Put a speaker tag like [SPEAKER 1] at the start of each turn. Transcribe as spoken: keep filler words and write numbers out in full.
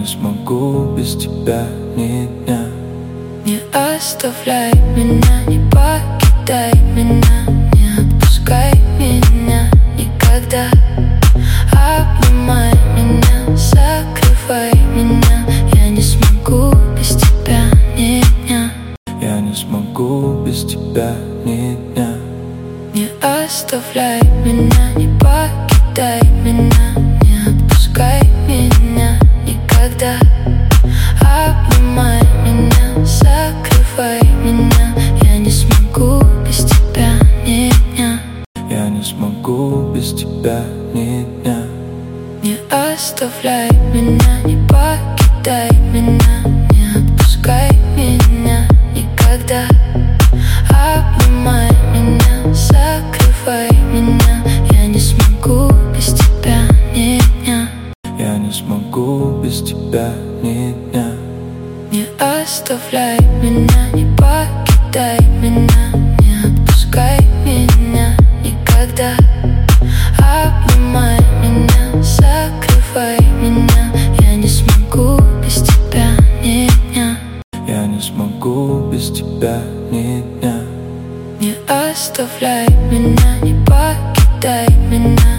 [SPEAKER 1] не смогу без тебя ни дня.
[SPEAKER 2] Не оставляй меня, не покидай меня, не отпускай меня никогда. Обнимай меня, закрывай меня, я не смогу без тебя ни дня.
[SPEAKER 1] Я не смогу без тебя ни дня.
[SPEAKER 2] Не оставляй меня, не покидай меня, не отпускай меня никогда. Обнимай меня, закрывай меня, я не смогу без тебя ни дня.
[SPEAKER 1] Я не смогу без тебя ни дня.
[SPEAKER 2] Не оставляй меня, не покидай меня, не отпускай меня никогда. Обнимай меня, закрывай меня, я не смогу без тебя ни дня.
[SPEAKER 1] Я не смогу без тебя ни дня.
[SPEAKER 2] Не оставляй меня, не покидай меня, не отпускай меня никогда. Обнимай меня, закрывай меня, я не смогу без тебя ни дня.
[SPEAKER 1] Я не смогу без тебя ни дня.
[SPEAKER 2] Не оставляй меня, не покидай меня,